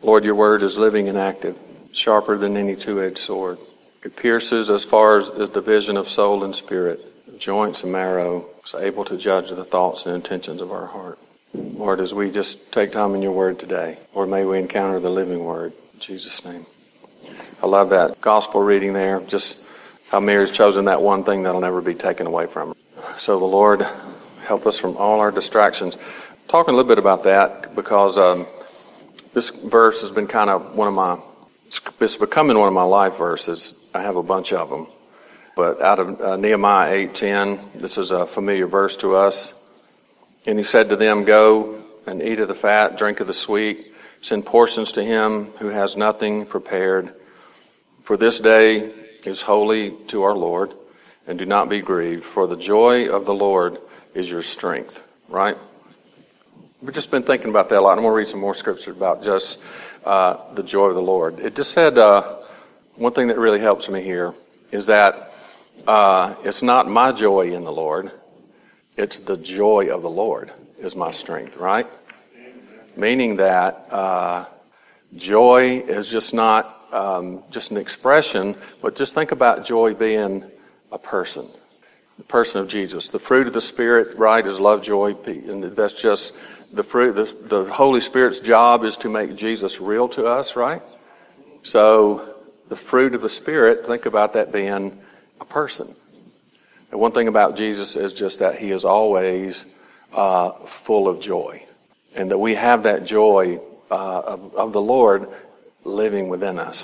Lord, your word is living and active, sharper than any two-edged sword. It pierces as far as the division of soul and spirit, joints and marrow, is able to judge the thoughts and intentions of our heart. Lord, as we just take time in your word today, Lord, may we encounter the living word. In Jesus' name. I love that gospel reading there, just how Mary's chosen that one thing that'll never be taken away from her. So the Lord help us from all our distractions. Talking a little bit about that because this verse has been kind of it's becoming one of my life verses. I have a bunch of them. But out of Nehemiah 8:10, this is a familiar verse to us. And he said to them, "Go and eat of the fat, drink of the sweet, send portions to him who has nothing prepared. For this day is holy to our Lord, and do not be grieved, for the joy of the Lord is your strength." Right? We've just been thinking about that a lot. I'm going to read some more scripture about just the joy of the Lord. It just said one thing that really helps me here is that it's not my joy in the Lord. It's the joy of the Lord is my strength, right? Meaning that joy is just not just an expression, but just think about joy being a person, the person of Jesus. The fruit of the Spirit, right, is love, joy, peace. And that's just the fruit. The Holy Spirit's job is to make Jesus real to us, right? So the fruit of the Spirit, think about that being a person. And one thing about Jesus is just that he is always full of joy. And that we have that joy of the Lord living within us.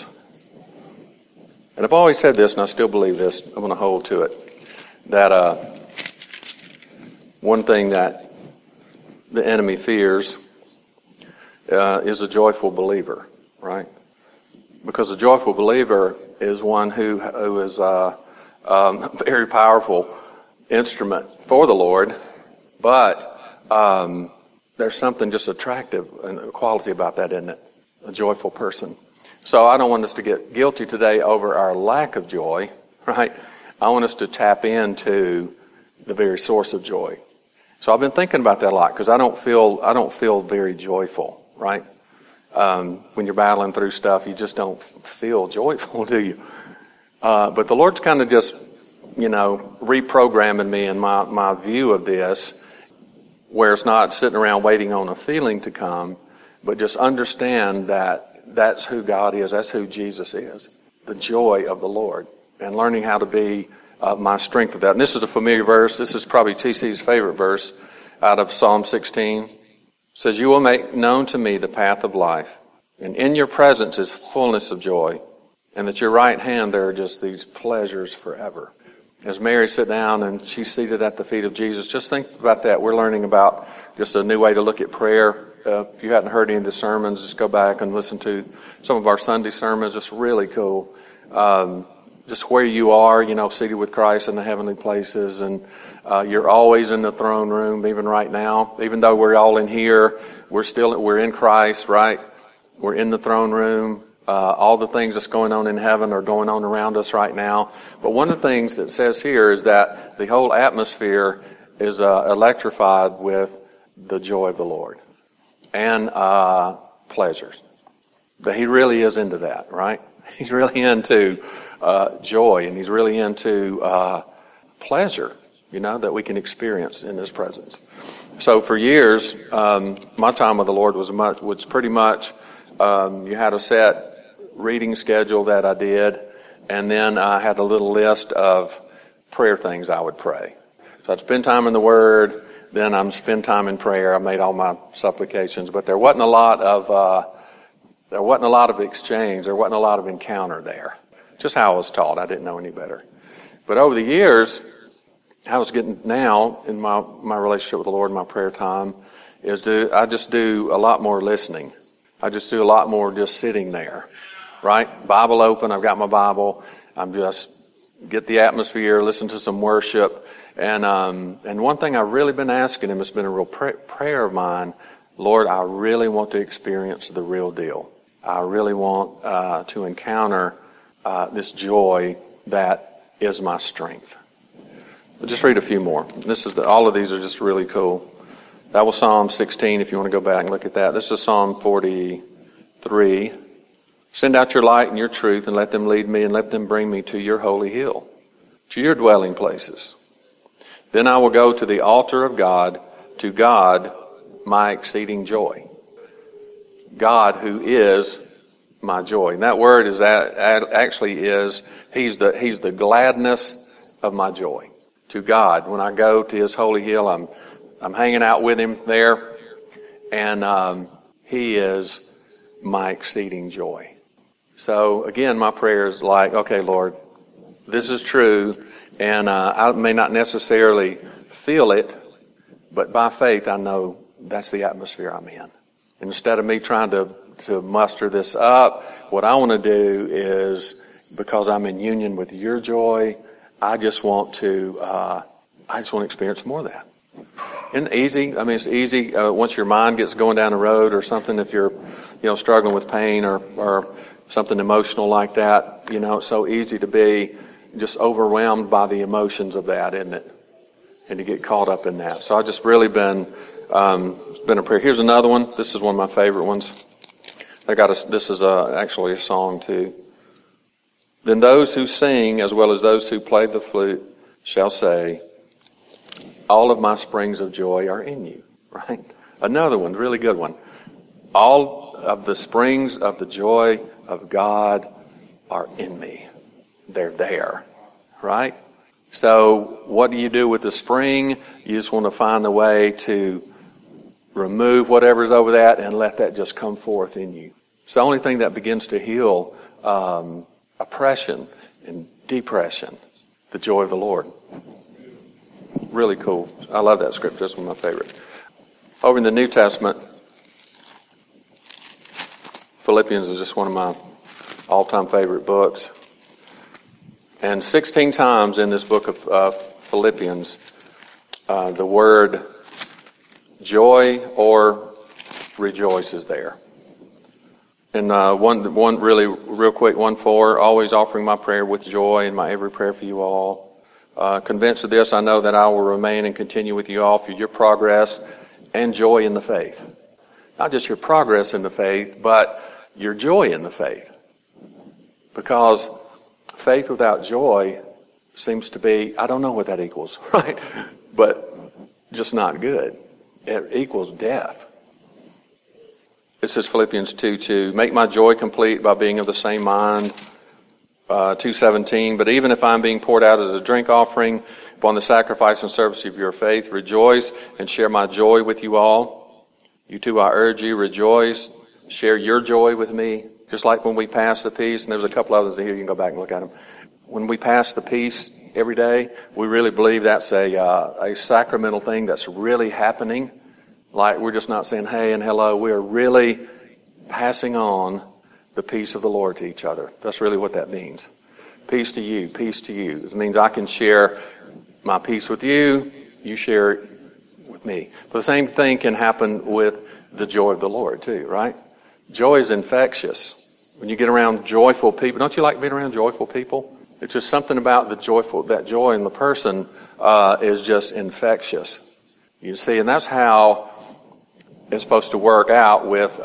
And I've always said this, and I still believe this. I'm going to hold to it. That one thing that the enemy fears is a joyful believer, right? Because a joyful believer is one who is a very powerful instrument for the Lord, but there's something just attractive and a quality about that, isn't it? A joyful person. So I don't want us to get guilty today over our lack of joy, right? I want us to tap into the very source of joy. So I've been thinking about that a lot because I don't feel very joyful, right? When you're battling through stuff, you just don't feel joyful, do you? But the Lord's kind of just, reprogramming me in my view of this, where it's not sitting around waiting on a feeling to come, but just understand that that's who God is, that's who Jesus is, the joy of the Lord, and learning how to be my strength of that. And this is a familiar verse. This is probably TC's favorite verse out of Psalm 16. It says, "You will make known to me the path of life, and in your presence is fullness of joy, and at your right hand there are just these pleasures forever." As Mary sat down and she's seated at the feet of Jesus, just think about that. We're learning about just a new way to look at prayer. If you hadn't heard any of the sermons, just go back and listen to some of our Sunday sermons. It's really cool. Just where you are, seated with Christ in the heavenly places, and you're always in the throne room, even right now. Even though we're all in here, we're in Christ, right? We're in the throne room. All the things that's going on in heaven are going on around us right now. But one of the things that says here is that the whole atmosphere is electrified with the joy of the Lord and pleasures. That he really is into that, right? He's really into joy, and he's really into pleasure, that we can experience in his presence. So for years, my time with the Lord was pretty much you had a set reading schedule that I did, and then I had a little list of prayer things I would pray. So I'd spend time in the Word, then I'm spend time in prayer. I made all my supplications, but there wasn't a lot of exchange. There wasn't a lot of encounter there. Just how I was taught. I didn't know any better. But over the years, I was getting now in my relationship with the Lord, my prayer time, I just do a lot more listening. I just do a lot more just sitting there, right? Bible open. I've got my Bible. I'm just get the atmosphere, listen to some worship. And one thing I've really been asking him, it's been a real prayer of mine, Lord, I really want to experience the real deal. I really want to encounter this joy that is my strength. But just read a few more. All of these are just really cool. That was Psalm 16, if you want to go back and look at that. This is Psalm 43. 3, send out your light and your truth, and let them lead me, and let them bring me to your holy hill, to your dwelling places. Then I will go to the altar of God, to God, my exceeding joy. God, who is my joy. And that word is he's the gladness of my joy. To God, when I go to his holy hill, I'm hanging out with him there, and he is my exceeding joy. So again, my prayer is like, okay, Lord, this is true, and I may not necessarily feel it, but by faith I know that's the atmosphere I'm in. And instead of me trying to muster this up, what I want to do is, because I'm in union with your joy, I just want to experience more of that. Isn't it easy? I mean, it's easy once your mind gets going down the road or something. If you're, struggling with pain or something emotional like that, it's so easy to be just overwhelmed by the emotions of that, isn't it? And to get caught up in that. So I've just really been a prayer. Here's another one. This is one of my favorite ones. This is actually a song too. Then those who sing, as well as those who play the flute, shall say, all of my springs of joy are in you. Right? Another one, really good one. All of the springs of the joy of God are in me. They're there. Right? So what do you do with the spring? You just want to find a way to remove whatever's over that and let that just come forth in you. It's the only thing that begins to heal oppression and depression, the joy of the Lord. Really cool. I love that scripture. That's one of my favorite. Over in the New Testament, Philippians is just one of my all-time favorite books. And 16 times in this book of Philippians, the word joy or rejoice is there. And one really real quick, 1:4, always offering my prayer with joy in my every prayer for you all. Convinced of this, I know that I will remain and continue with you all for your progress and joy in the faith. Not just your progress in the faith, but your joy in the faith. Because faith without joy seems to be, I don't know what that equals, right? But just not good. It equals death. This is Philippians 2:2. Make my joy complete by being of the same mind. 2:17. But even if I'm being poured out as a drink offering upon the sacrifice and service of your faith, rejoice and share my joy with you all. You too, I urge you, rejoice. Share your joy with me. Just like when we pass the peace, and there's a couple others here, you can go back and look at them. When we pass the peace every day, we really believe that's a sacramental thing that's really happening. Like we're just not saying hey and hello. We are really passing on the peace of the Lord to each other. That's really what that means. Peace to you, peace to you. It means I can share my peace with you, you share it with me. But the same thing can happen with the joy of the Lord too, right? Joy is infectious. When you get around joyful people, don't you like being around joyful people? It's just something about that joy in the person is just infectious. You see, and that's how it's supposed to work out with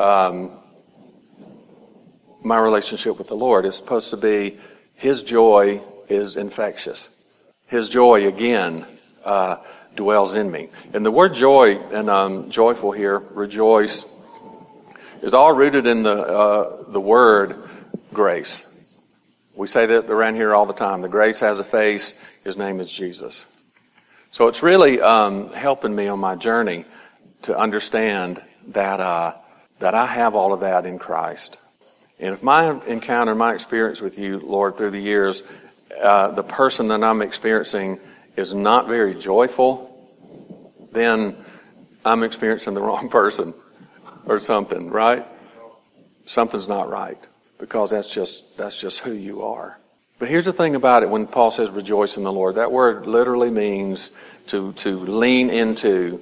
my relationship with the Lord. It's supposed to be His joy is infectious. His joy, again, dwells in me. And the word joy and joyful here, rejoice, is all rooted in the word grace. We say that around here all the time. The grace has a face. His name is Jesus. So it's really helping me on my journey to understand that I have all of that in Christ. And if my encounter, my experience with you, Lord, through the years, the person that I'm experiencing is not very joyful, then I'm experiencing the wrong person or something, right? Something's not right, because that's just who you are. But here's the thing about it when Paul says rejoice in the Lord. That word literally means to lean into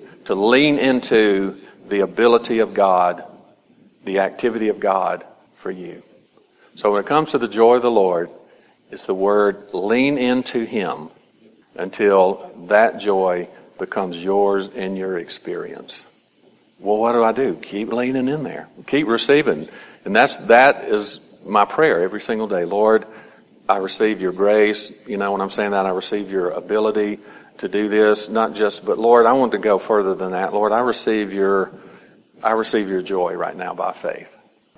the ability of God, the activity of God for you. So when it comes to the joy of the Lord, it's the word lean into Him until that joy becomes yours in your experience. Well, what do? Keep leaning in there. Keep receiving. And And that is my prayer every single day. Lord, I receive your grace. When I'm saying that, I receive your ability to do this, but Lord, I want to go further than that. Lord, I receive your joy right now by faith.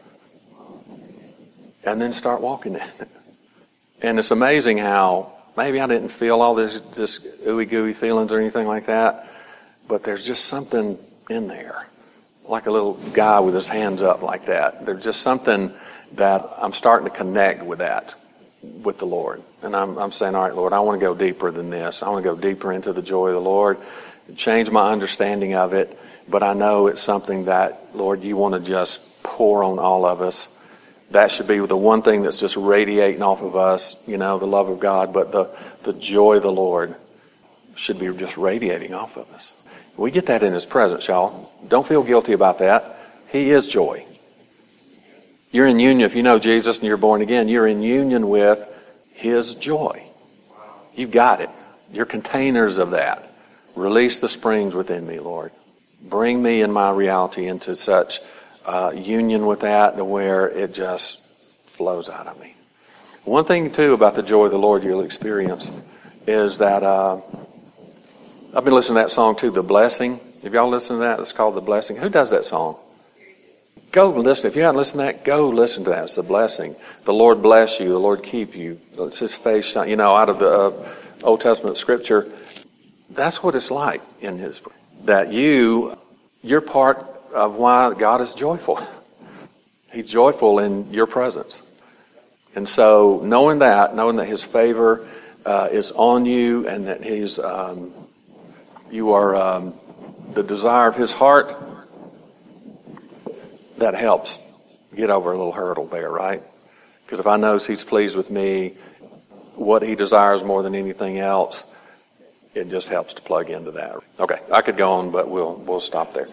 And then start walking in it. And it's amazing how maybe I didn't feel all this ooey gooey feelings or anything like that, but there's just something in there, like a little guy with his hands up like that. There's just something that I'm starting to connect with that, with the Lord. And I'm saying, all right, Lord, I want to go deeper than this. I want to go deeper into the joy of the Lord, change my understanding of it. But I know it's something that, Lord, you want to just pour on all of us. That should be the one thing that's just radiating off of us, the love of God. But the joy of the Lord should be just radiating off of us. We get that in His presence, y'all. Don't feel guilty about that. He is joy. You're in union. If you know Jesus and you're born again, you're in union with His joy. You've got it. You're containers of that. Release the springs within me, Lord. Bring me and my reality into such union with that to where it just flows out of me. One thing, too, about the joy of the Lord you'll experience is that I've been listening to that song, too, The Blessing. Have y'all listened to that? It's called The Blessing. Who does that song? Go listen. If you haven't listened to that, go listen to that. It's The Blessing. The Lord bless you. The Lord keep you. It's His face shine. Out of the Old Testament scripture, that's what it's like in His. That you're part of why God is joyful. He's joyful in your presence. And so knowing that His favor is on you and that you are the desire of His heart, that helps get over a little hurdle there, right? Because if I know He's pleased with me, what He desires more than anything else, it just helps to plug into that. Okay, I could go on, but we'll stop there.